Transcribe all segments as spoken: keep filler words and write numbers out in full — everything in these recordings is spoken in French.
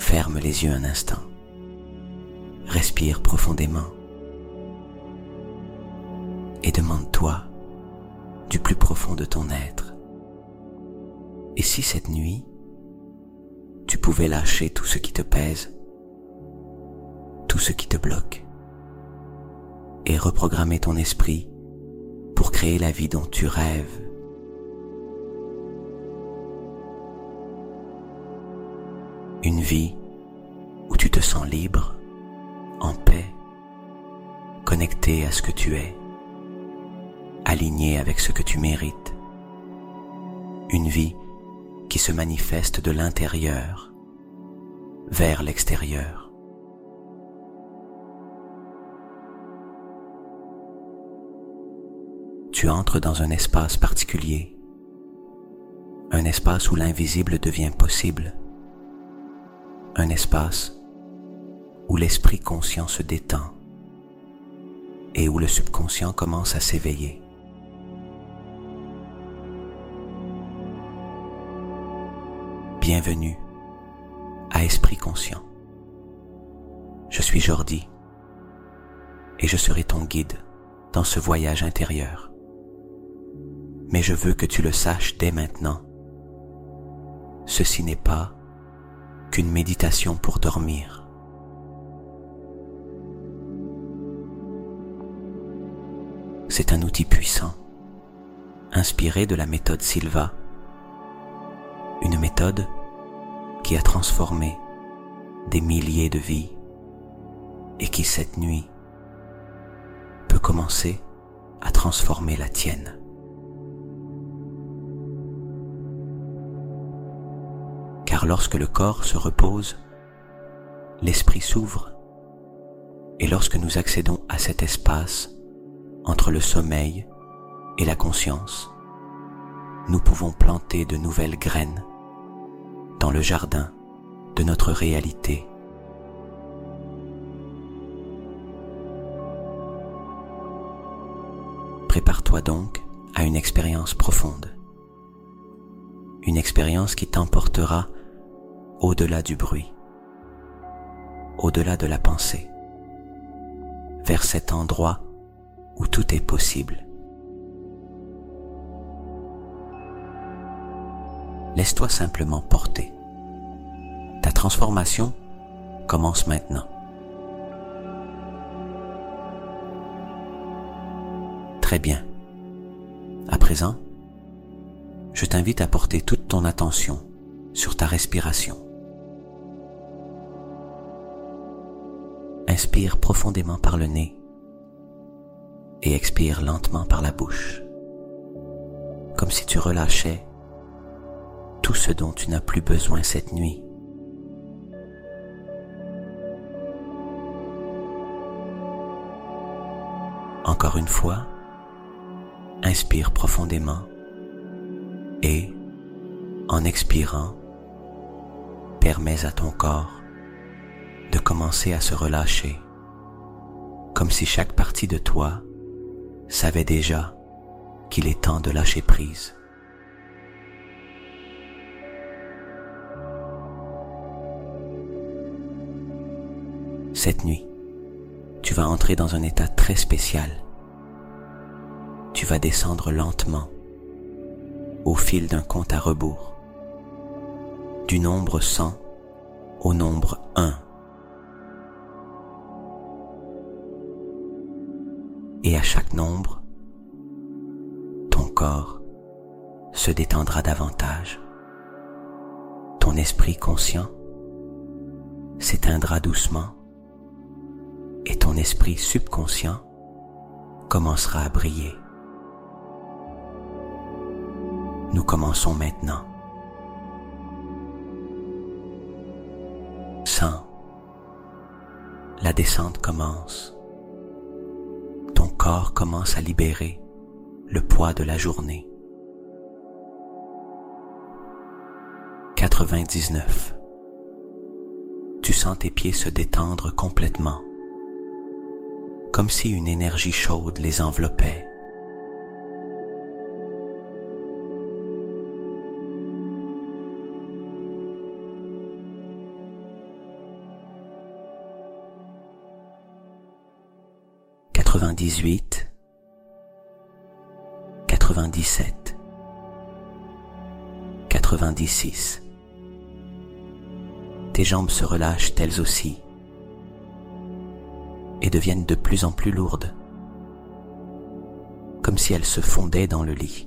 Ferme les yeux un instant. Respire profondément. Et demande-toi, du plus profond de ton être, et si cette nuit, tu pouvais lâcher tout ce qui te pèse, tout ce qui te bloque, et reprogrammer ton esprit pour créer la vie dont tu rêves. Une vie où tu te sens libre, en paix, connecté à ce que tu es, aligné avec ce que tu mérites. Une vie qui se manifeste de l'intérieur vers l'extérieur. Tu entres dans un espace particulier, un espace où l'invisible devient possible, un espace où l'esprit conscient se détend et où le subconscient commence à s'éveiller. Bienvenue à Esprit Conscient. Je suis Jordi et je serai ton guide dans ce voyage intérieur. Mais je veux que tu le saches dès maintenant. Ceci n'est pas qu'une méditation pour dormir. C'est un outil puissant, inspiré de la méthode Silva, une méthode qui a transformé des milliers de vies et qui cette nuit peut commencer à transformer la tienne. Car lorsque le corps se repose, l'esprit s'ouvre, et lorsque nous accédons à cet espace entre le sommeil et la conscience, nous pouvons planter de nouvelles graines dans le jardin de notre réalité. Prépare-toi donc à une expérience profonde, une expérience qui t'emportera au-delà du bruit, au-delà de la pensée, vers cet endroit où tout est possible. Laisse-toi simplement porter. Ta transformation commence maintenant. Très bien. À présent, je t'invite à porter toute ton attention sur ta respiration. Inspire profondément par le nez et expire lentement par la bouche, comme si tu relâchais tout ce dont tu n'as plus besoin cette nuit. Encore une fois, inspire profondément et, en expirant, permets à ton corps de commencer à se relâcher, comme si chaque partie de toi savait déjà qu'il est temps de lâcher prise. Cette nuit, tu vas entrer dans un état très spécial. Tu vas descendre lentement, au fil d'un compte à rebours, du nombre cent au nombre un. Et à chaque nombre, ton corps se détendra davantage. Ton esprit conscient s'éteindra doucement et ton esprit subconscient commencera à briller. Nous commençons maintenant. cent. La descente commence. Ton corps commence à libérer le poids de la journée. quatre-vingt-dix-neuf. Tu sens tes pieds se détendre complètement, comme si une énergie chaude les enveloppait. quatre-vingt-dix-huit, quatre-vingt-dix-sept, quatre-vingt-dix-six. Tes jambes se relâchent elles aussi et deviennent de plus en plus lourdes, comme si elles se fondaient dans le lit.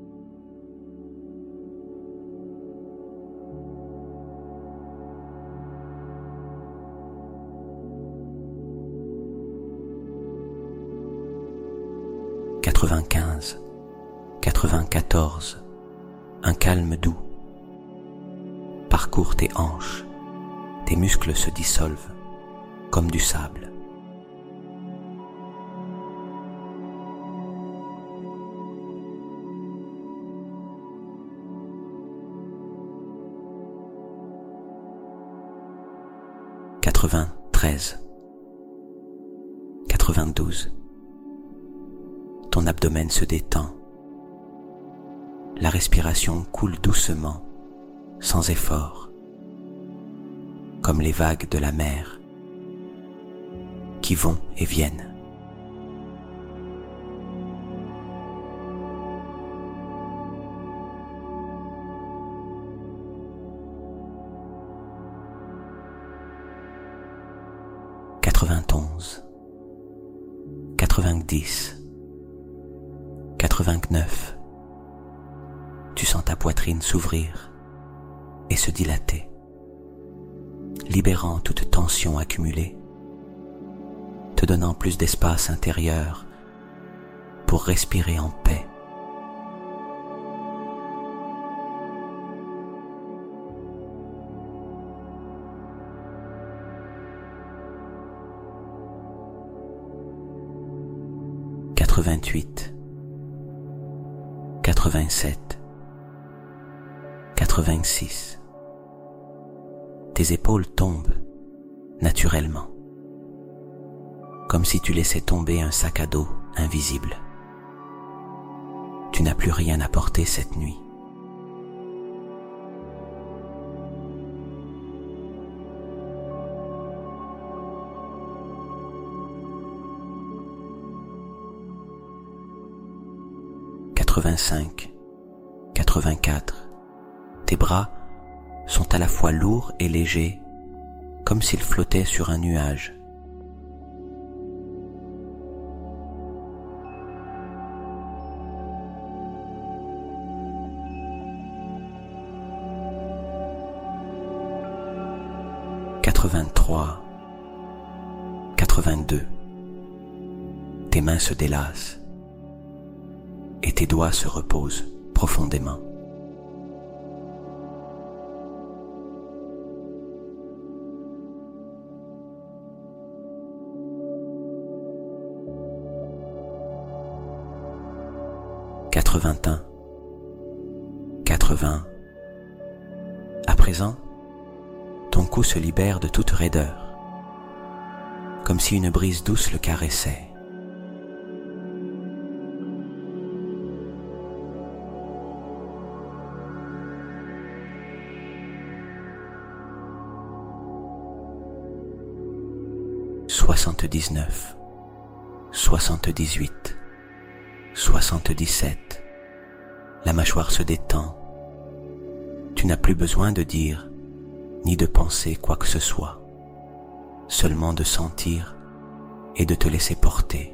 quatre-vingt-quinze, quatre-vingt-quatorze, un calme doux parcourt tes hanches, tes muscles se dissolvent comme du sable. quatre-vingt-treize, quatre-vingt-douze. Ton abdomen se détend. La respiration coule doucement, sans effort, comme les vagues de la mer qui vont et viennent. quatre-vingt-onze, quatre-vingt-dix, quatre-vingt-neuf. Tu sens ta poitrine s'ouvrir et se dilater, libérant toute tension accumulée, te donnant plus d'espace intérieur pour respirer en paix. quatre-vingt-huit, quatre-vingt-sept, quatre-vingt-six. Tes épaules tombent naturellement, comme si tu laissais tomber un sac à dos invisible. Tu n'as plus rien à porter cette nuit. quatre-vingt-cinq, quatre-vingt-quatre. Tes bras sont à la fois lourds et légers, comme s'ils flottaient sur un nuage. quatre-vingt-trois, quatre-vingt-deux. Tes mains se délassent et tes doigts se reposent profondément. quatre-vingt-un, quatre-vingts. À présent, ton cou se libère de toute raideur, comme si une brise douce le caressait. soixante-dix-neuf, soixante-dix-huit, soixante-dix-sept. La mâchoire se détend. Tu n'as plus besoin de dire ni de penser quoi que ce soit, seulement de sentir et de te laisser porter.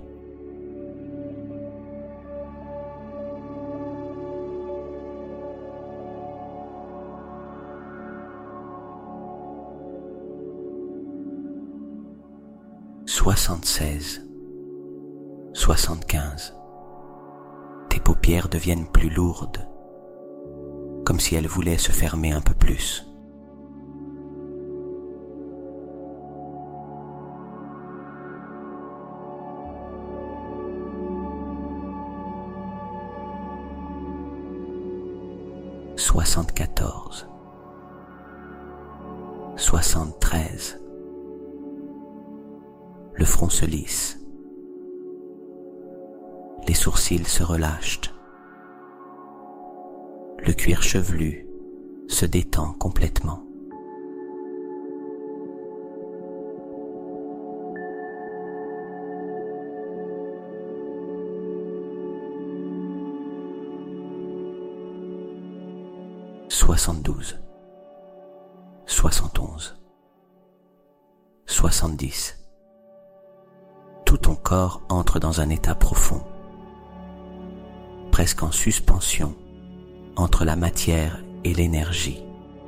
soixante-seize, soixante-quinze. Tes paupières deviennent plus lourdes, comme si elles voulaient se fermer un peu plus. soixante-quatorze, soixante-treize. Le front se lisse. Les sourcils se relâchent. Le cuir chevelu se détend complètement. soixante-douze, soixante-onze, soixante-dix. Tout ton corps entre dans un état profond, presque en suspension entre la matière et l'énergie.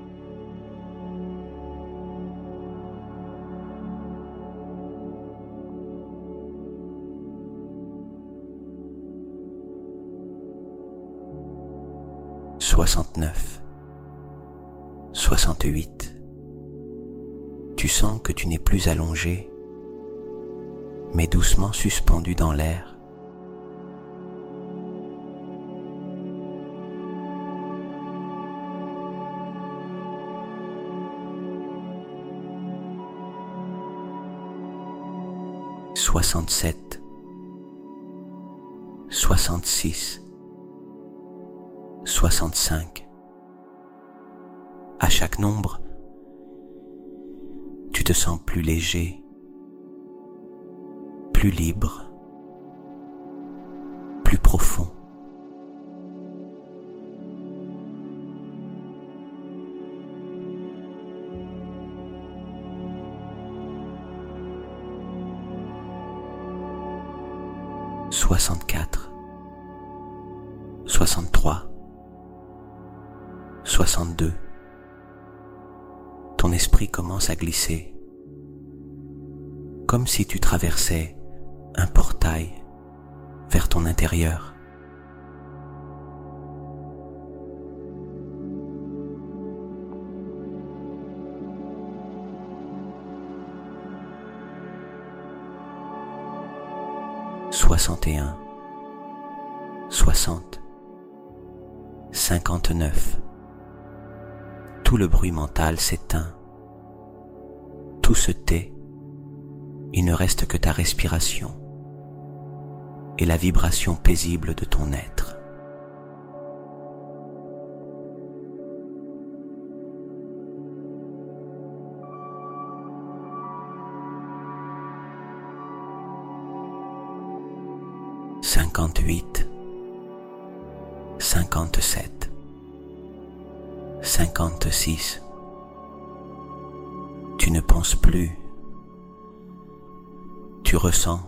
soixante-neuf, soixante-huit. Tu sens que tu n'es plus allongé, mais doucement suspendu dans l'air. soixante-sept, soixante-six, soixante-cinq. À chaque nombre, tu te sens plus léger, plus libre, plus profond. soixante-quatre, soixante-trois, soixante-deux. Ton esprit commence à glisser, comme si tu traversais un portail vers ton intérieur. soixante et un, soixante, cinquante-neuf. Tout le bruit mental s'éteint, tout se tait, il ne reste que ta respiration et la vibration paisible de ton être. cinquante-huit, cinquante-sept, cinquante-six. Tu ne penses plus, tu ressens.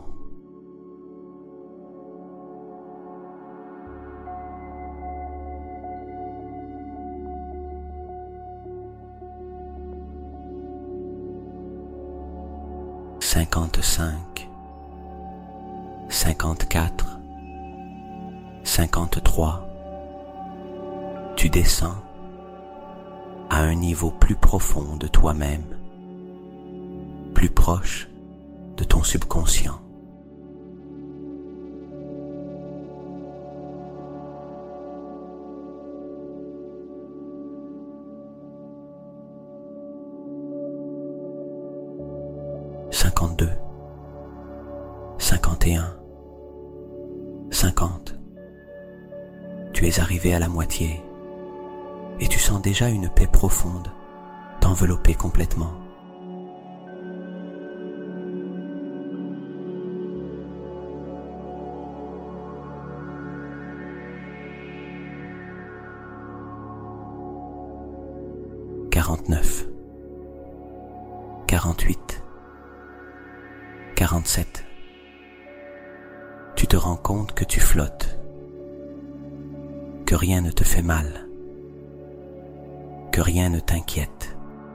cinquante-cinq, cinquante-quatre, cinquante-trois. Tu descends à un niveau plus profond de toi-même, plus proche de ton subconscient. cinquante-deux, cinquante et un, cinquante. Tu es arrivé à la moitié et tu sens déjà une paix profonde t'envelopper complètement. quarante-neuf, quarante-huit, quarante-sept. Tu te rends compte que tu flottes, que rien ne te fait mal, que rien ne t'inquiète.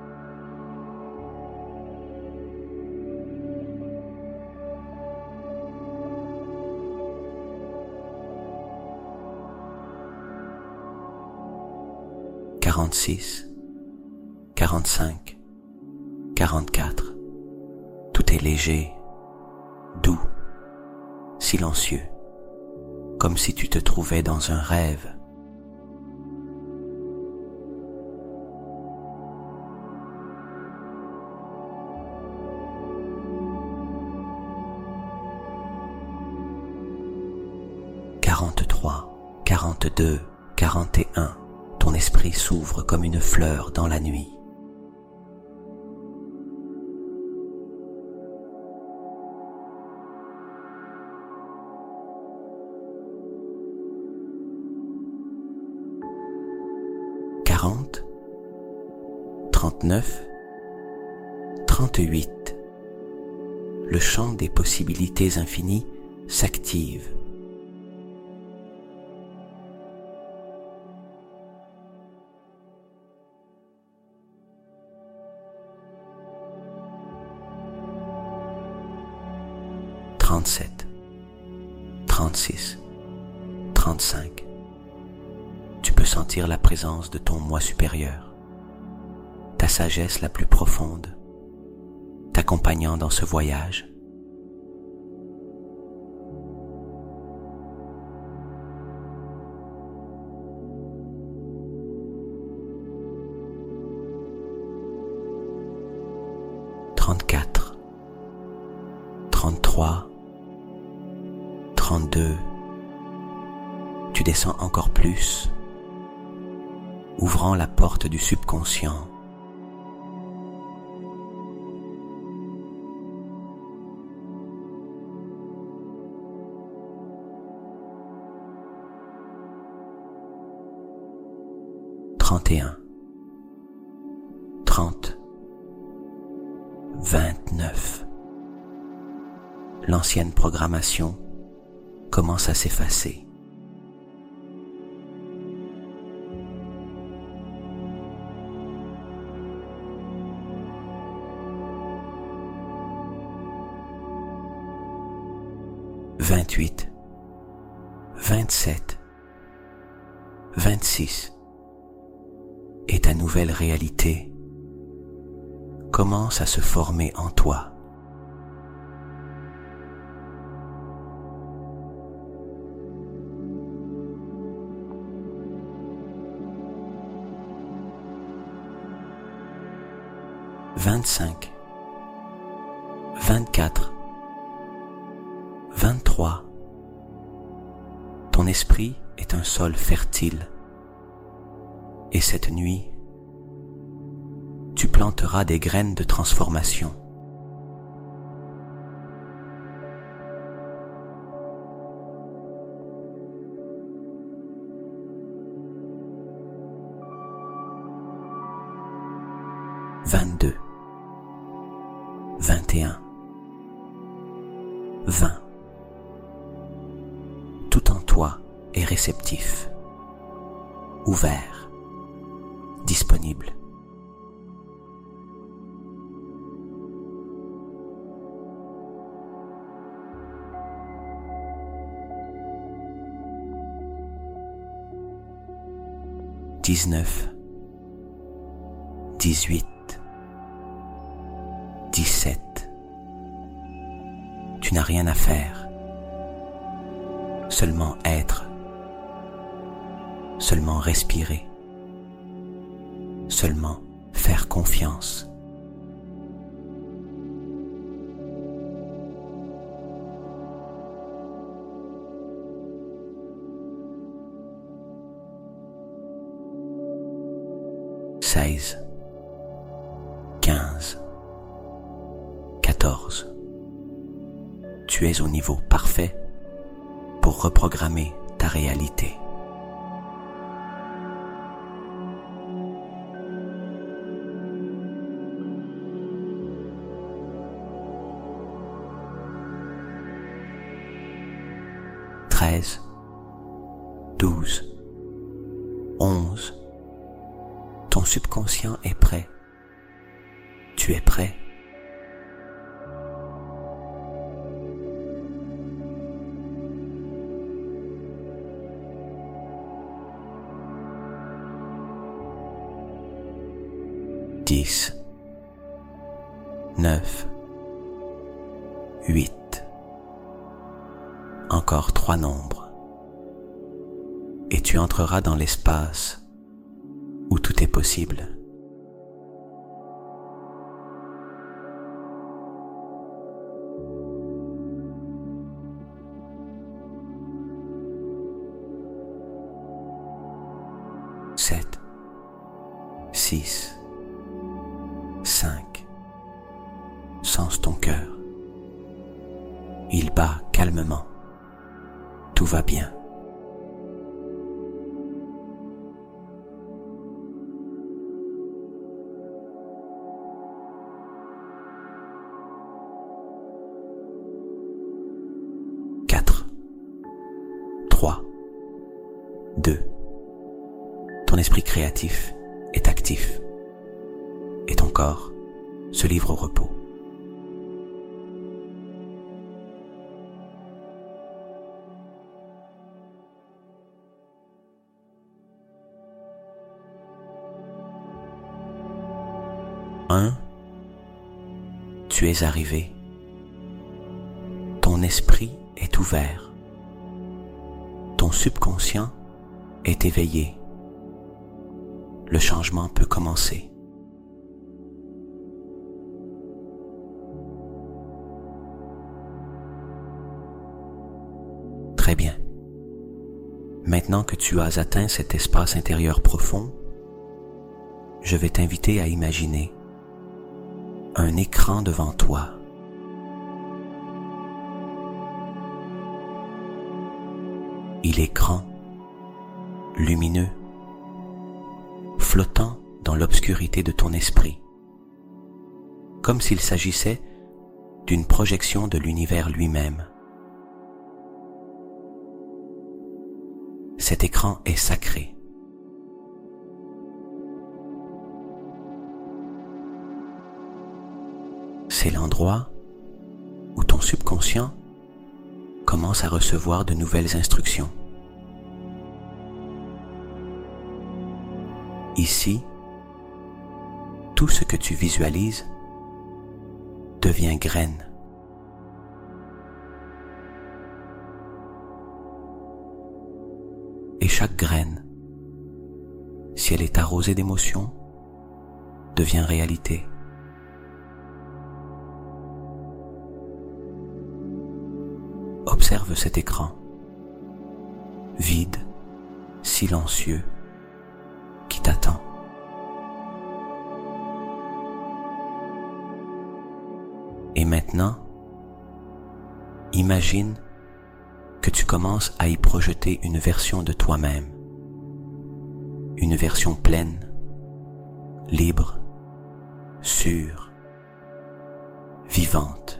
quarante-six, quarante-cinq, quarante-quatre. Tout est léger, doux, silencieux, comme si tu te trouvais dans un rêve. quarante-trois, quarante-deux, quarante et un. Ton esprit s'ouvre comme une fleur dans la nuit. trente, trente-neuf, trente-huit. Le champ des possibilités infinies s'active. trente-sept, trente-six, trente-cinq. Tu peux sentir la présence de ton moi supérieur, ta sagesse la plus profonde, t'accompagnant dans ce voyage. trente-quatre, trente-trois, trente-deux. Tu descends encore plus, ouvrant la porte du subconscient. trente et un, trente, vingt-neuf. L'ancienne programmation commence à s'effacer. vingt-huit, vingt-sept, vingt-six. Et ta nouvelle réalité commence à se former en toi. vingt-cinq, vingt-quatre, vingt-trois. Ton esprit est un sol fertile. Et cette nuit, tu planteras des graines de transformation. vingt-deux, vingt et un, vingt. Tout en toi est réceptif, ouvert, disponible. dix-neuf, dix-huit, dix-sept. Tu n'as rien à faire, seulement être, seulement respirer, seulement faire confiance. seize, quinze, quatorze. Tu es au niveau parfait pour reprogrammer ta réalité. treize, douze, onze. Ton subconscient est prêt. Tu es prêt. dix, neuf, huit. Encore trois nombres. Et tu entreras dans l'espace où tout est possible. Sept, six, cinq. Sens ton cœur. Il bat calmement. Tout va bien. Deux. Ton esprit créatif est actif et ton corps se livre au repos. Un. Tu es arrivé. Ton esprit est ouvert. Ton subconscient est éveillé. Le changement peut commencer. Très bien. Maintenant que tu as atteint cet espace intérieur profond, je vais t'inviter à imaginer un écran devant toi. Il est grand, lumineux, flottant dans l'obscurité de ton esprit, comme s'il s'agissait d'une projection de l'univers lui-même. Cet écran est sacré. C'est l'endroit où ton subconscient commence à recevoir de nouvelles instructions. Ici, tout ce que tu visualises devient graine. Et chaque graine, si elle est arrosée d'émotions, devient réalité. Observe cet écran, vide, silencieux, qui t'attend. Et maintenant, imagine que tu commences à y projeter une version de toi-même, une version pleine, libre, sûre, vivante.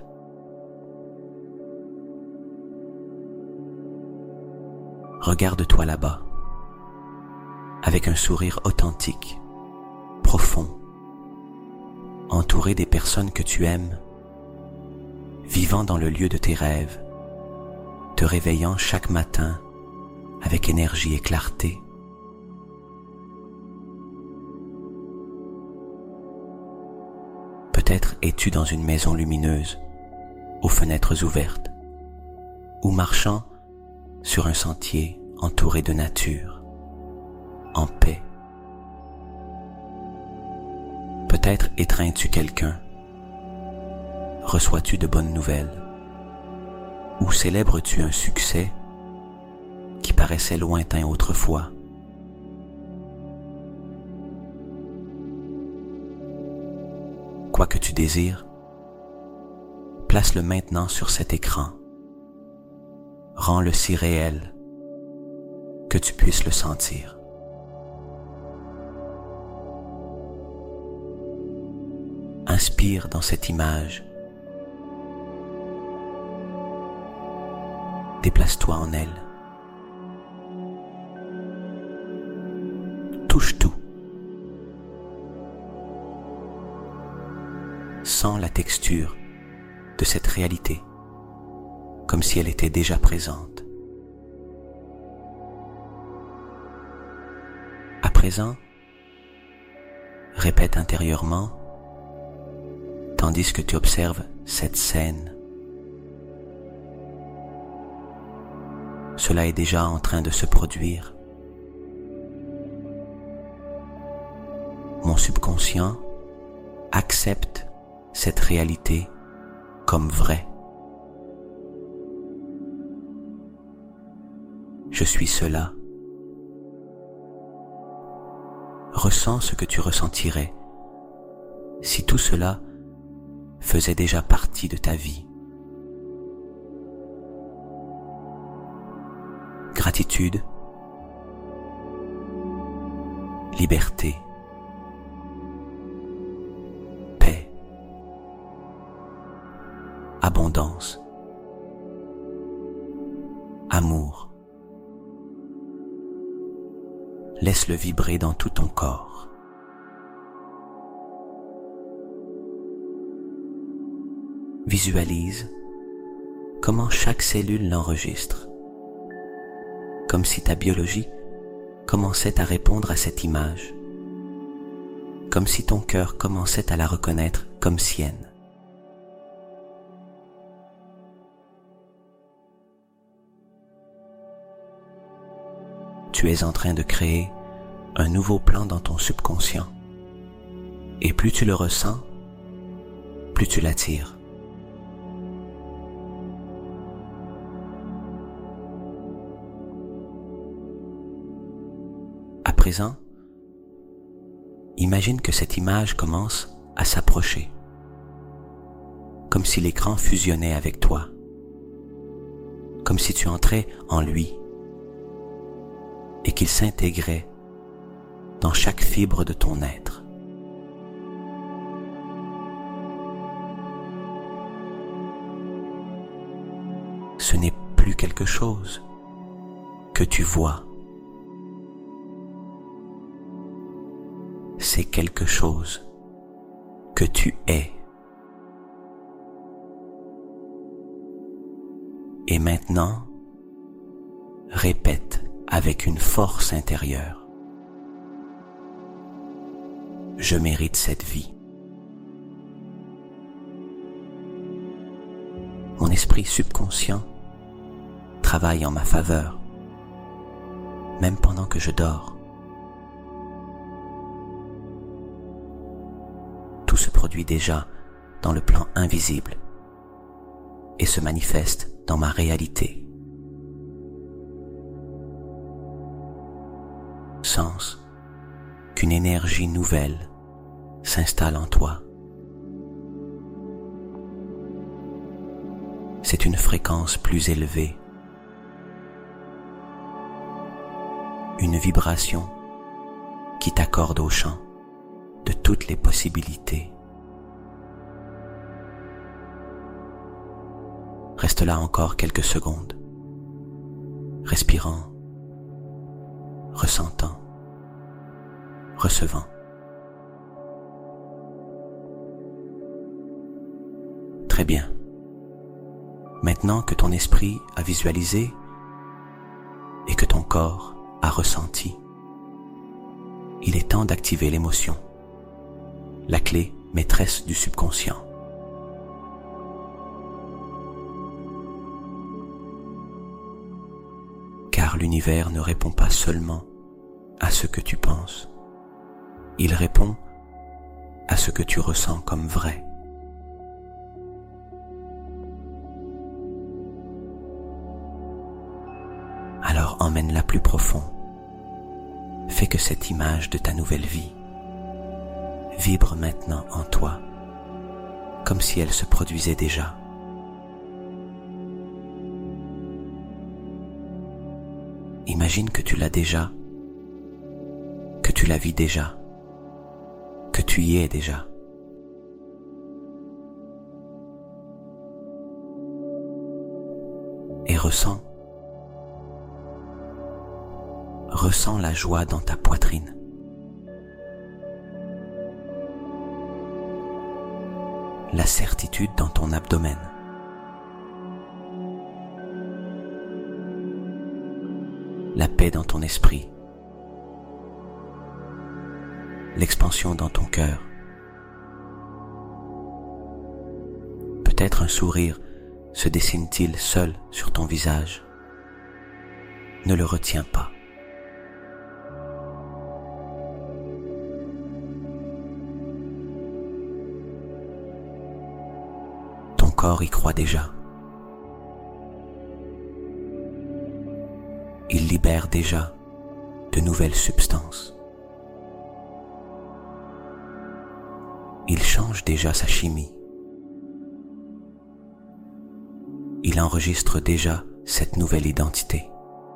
Regarde-toi là-bas, avec un sourire authentique, profond, entouré des personnes que tu aimes, vivant dans le lieu de tes rêves, te réveillant chaque matin avec énergie et clarté. Peut-être es-tu dans une maison lumineuse, aux fenêtres ouvertes, ou marchant sur un sentier entouré de nature, en paix. Peut-être étreins-tu quelqu'un, reçois-tu de bonnes nouvelles, ou célèbres-tu un succès qui paraissait lointain autrefois. Quoi que tu désires, place-le maintenant sur cet écran. Rends-le si réel que tu puisses le sentir. Inspire dans cette image. Déplace-toi en elle. Touche tout. Sens la texture de cette réalité, comme si elle était déjà présente. À présent, répète intérieurement, tandis que tu observes cette scène. Cela est déjà en train de se produire. Mon subconscient accepte cette réalité comme vraie. Je suis cela. Ressens ce que tu ressentirais si tout cela faisait déjà partie de ta vie. Gratitude, liberté, paix, abondance, amour, Laisse-le vibrer dans tout ton corps. Visualise comment chaque cellule l'enregistre, comme si ta biologie commençait à répondre à cette image, comme si ton cœur commençait à la reconnaître comme sienne. Tu es en train de créer un nouveau plan dans ton subconscient, et plus tu le ressens, plus tu l'attires. À présent, imagine que cette image commence à s'approcher, comme si l'écran fusionnait avec toi, comme si tu entrais en lui et qu'il s'intégrait dans chaque fibre de ton être. Ce n'est plus quelque chose que tu vois. C'est quelque chose que tu es. Et maintenant, répète avec une force intérieure. Je mérite cette vie. Mon esprit subconscient travaille en ma faveur, même pendant que je dors. Tout se produit déjà dans le plan invisible et se manifeste dans ma réalité. Sens qu'une énergie nouvelle s'installe en toi. C'est une fréquence plus élevée, une vibration qui t'accorde au champ de toutes les possibilités. Reste là encore quelques secondes, respirant, ressentant, recevant. Très bien. Maintenant que ton esprit a visualisé et que ton corps a ressenti, il est temps d'activer l'émotion, la clé maîtresse du subconscient. Car l'univers ne répond pas seulement à ce que tu penses, il répond à ce que tu ressens comme vrai. Alors emmène-la plus profond. Fais que cette image de ta nouvelle vie vibre maintenant en toi, comme si elle se produisait déjà. Imagine que tu l'as déjà, que tu la vis déjà, que tu y es déjà. Et ressens, ressens la joie dans ta poitrine. La certitude dans ton abdomen. La paix dans ton esprit. L'expansion dans ton cœur. Peut-être un sourire se dessine-t-il seul sur ton visage. Ne le retiens pas. Ton corps y croit déjà. Il libère déjà de nouvelles substances. Il change déjà sa chimie. Il enregistre déjà cette nouvelle identité.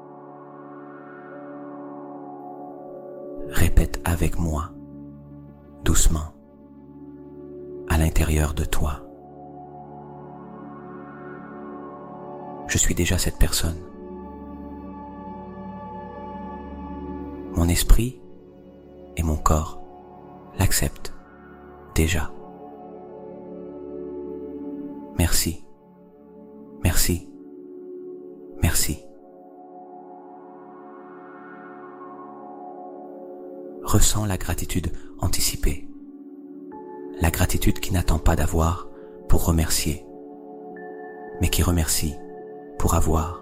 Répète avec moi, doucement, à l'intérieur de toi. Je suis déjà cette personne. Mon Mon esprit et mon corps l'acceptent déjà. Merci, merci, merci. Ressens la gratitude anticipée, la gratitude qui n'attend pas d'avoir pour remercier, mais qui remercie pour avoir.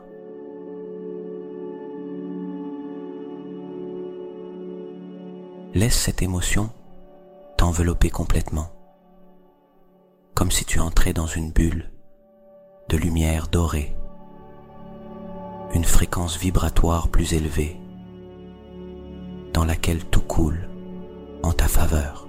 Laisse cette émotion t'envelopper complètement, comme si tu entrais dans une bulle de lumière dorée, une fréquence vibratoire plus élevée, dans laquelle tout coule en ta faveur.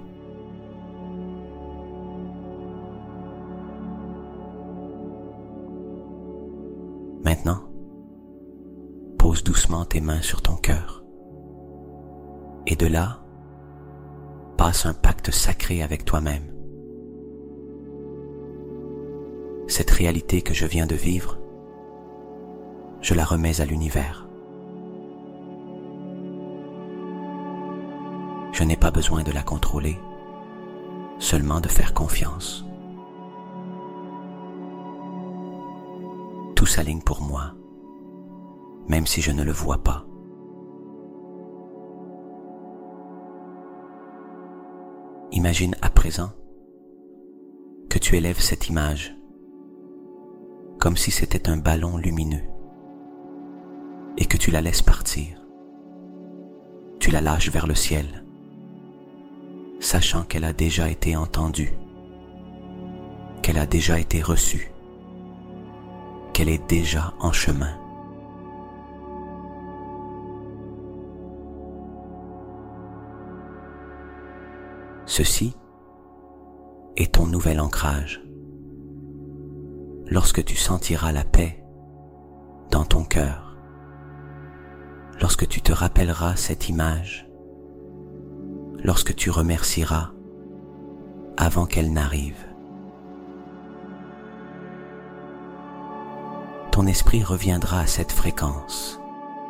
Maintenant, pose doucement tes mains sur ton cœur, et de là, passe un pacte sacré avec toi-même. Cette réalité que je viens de vivre, je la remets à l'univers. Je n'ai pas besoin de la contrôler, seulement de faire confiance. Tout s'aligne pour moi, même si je ne le vois pas. Imagine à présent que tu élèves cette image comme si c'était un ballon lumineux et que tu la laisses partir. Tu la lâches vers le ciel, sachant qu'elle a déjà été entendue, qu'elle a déjà été reçue, qu'elle est déjà en chemin. Ceci est ton nouvel ancrage. Lorsque tu sentiras la paix dans ton cœur, lorsque tu te rappelleras cette image, lorsque tu remercieras avant qu'elle n'arrive, ton esprit reviendra à cette fréquence.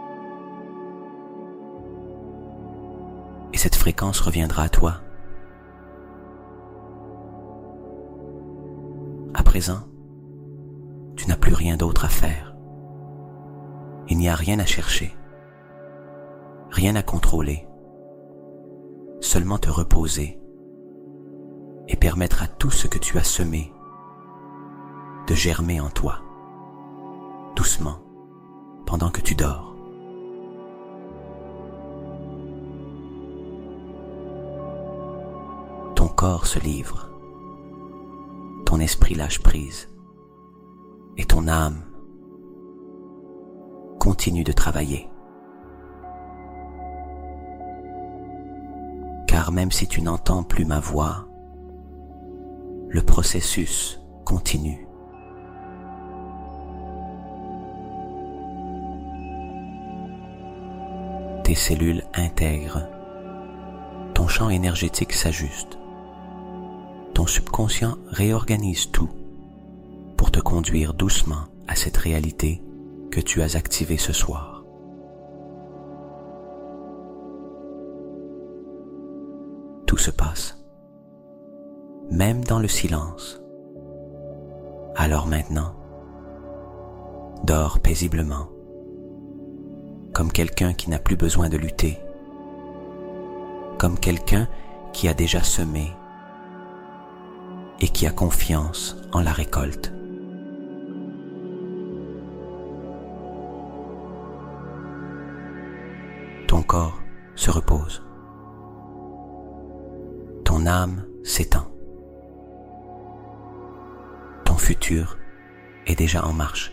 Et cette fréquence reviendra à toi. À présent, tu n'as plus rien d'autre à faire. Il n'y a rien à chercher, rien à contrôler, seulement te reposer et permettre à tout ce que tu as semé de germer en toi, doucement, pendant que tu dors. Ton corps se livre, ton esprit lâche prise, et ton âme continue de travailler. Car même si tu n'entends plus ma voix, le processus continue. Tes cellules intègrent, ton champ énergétique s'ajuste, ton subconscient réorganise tout pour te conduire doucement à cette réalité que tu as activée ce soir. Tout se passe, même dans le silence. Alors maintenant, dors paisiblement, comme quelqu'un qui n'a plus besoin de lutter, comme quelqu'un qui a déjà semé et qui a confiance en la récolte. Ton corps se repose. Ton âme s'étend. Ton futur est déjà en marche.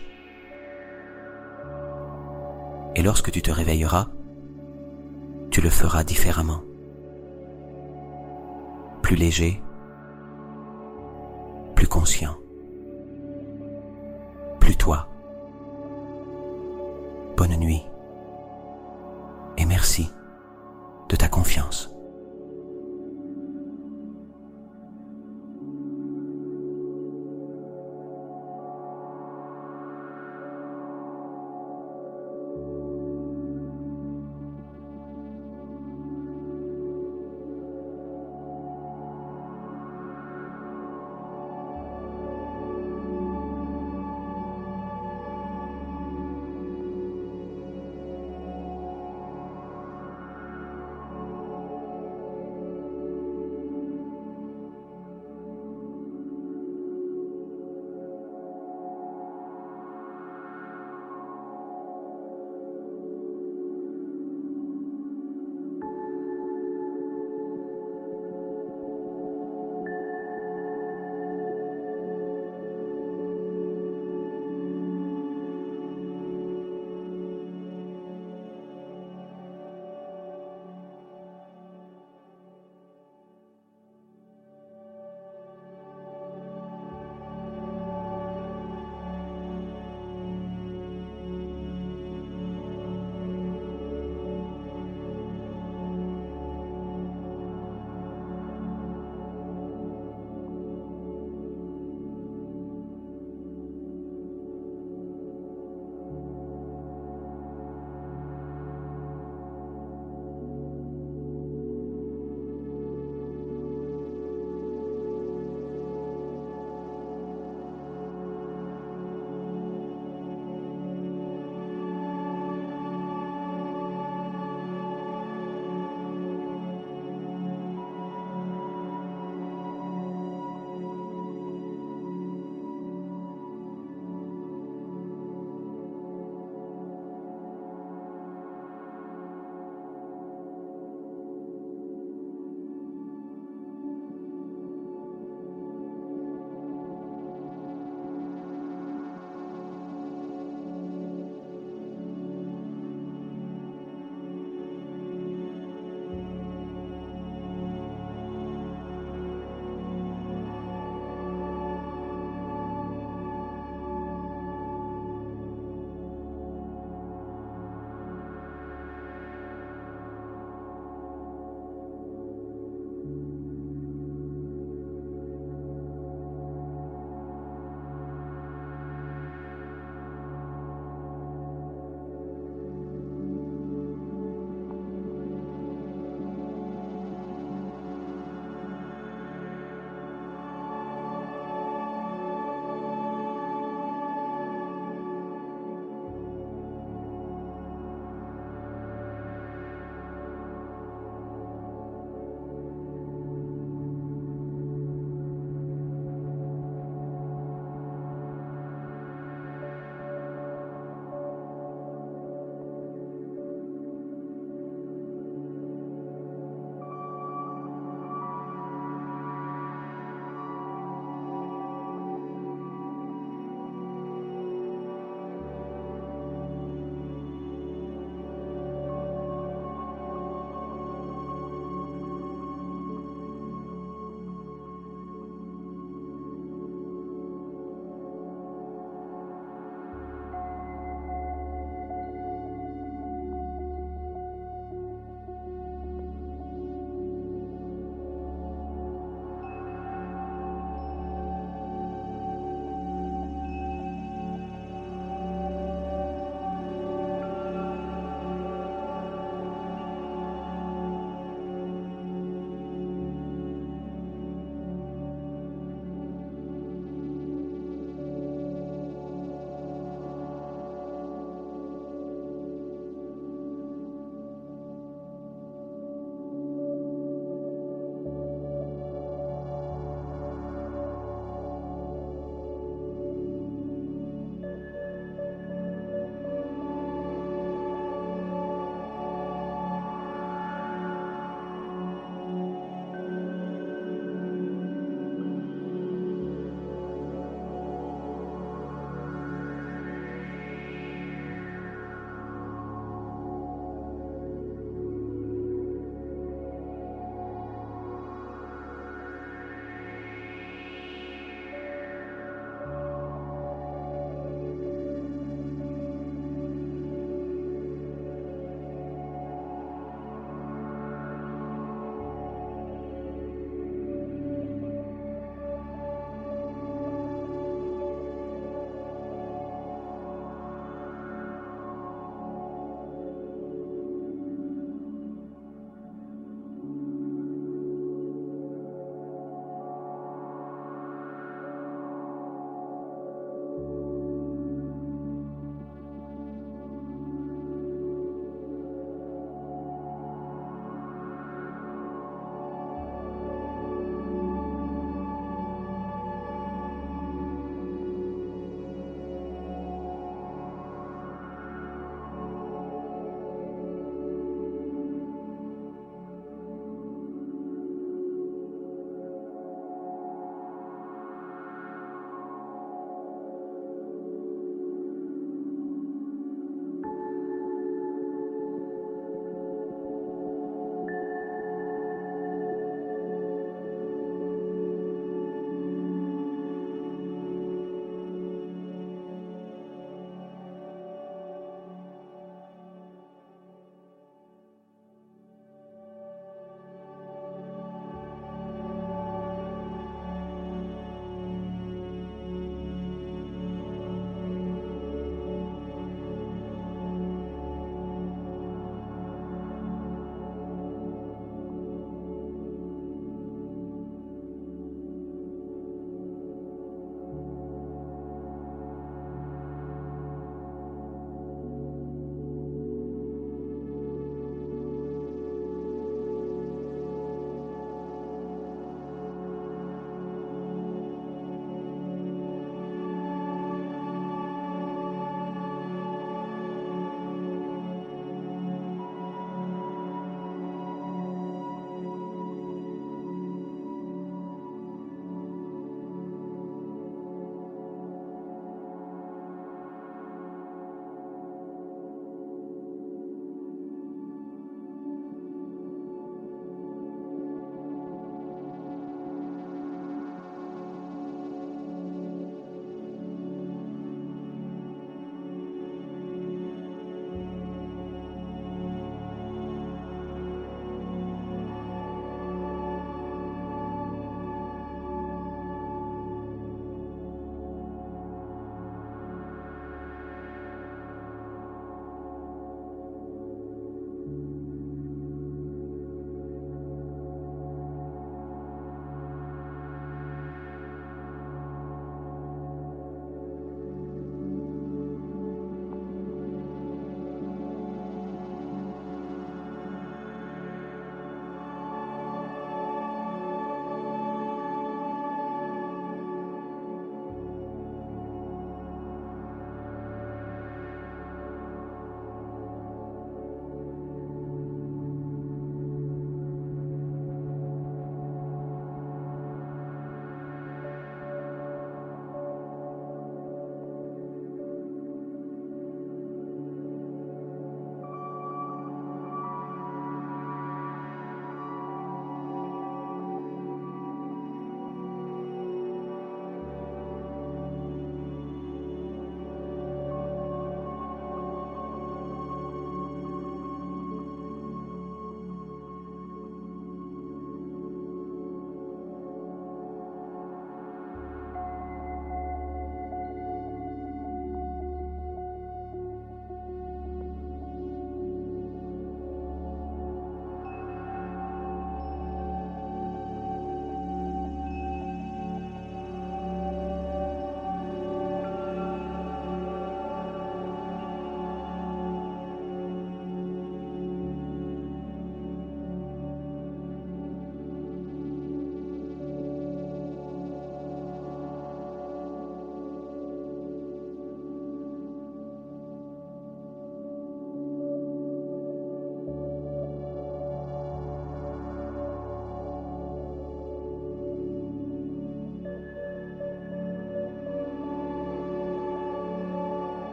Et lorsque tu te réveilleras, tu le feras différemment. Plus léger, plus conscient, plus toi. Bonne nuit et merci de ta confiance.